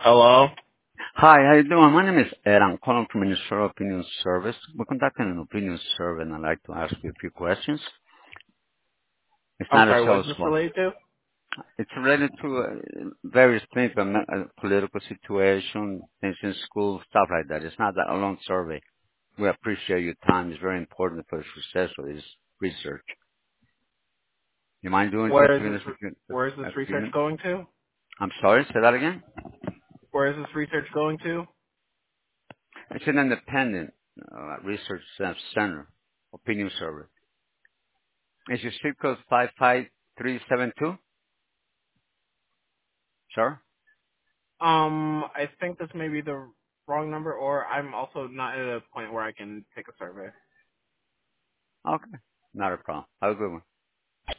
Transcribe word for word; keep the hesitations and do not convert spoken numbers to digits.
Hello? Hi, how you doing? My name is Ed. I'm calling from Minnesota Opinion Service. We're conducting an opinion survey, and I'd like to ask you a few questions. It's I'm not a sorry, what is sales this call. related to? It's related to uh, various things, but me- uh, political situation, things in school, stuff like that. It's not that a long survey. We appreciate your time. It's very important for the success of this research. You mind doing just Where is giving this, us a few, where is this a few research minutes? going to? I'm sorry, say that again? Where is this research going to? It's an independent uh, research center, opinion survey. Is your zip code five five three seven two? Sure. Um, I think this may be the wrong number, or I'm also not at a point where I can take a survey. Okay. Not a problem. Have a good one.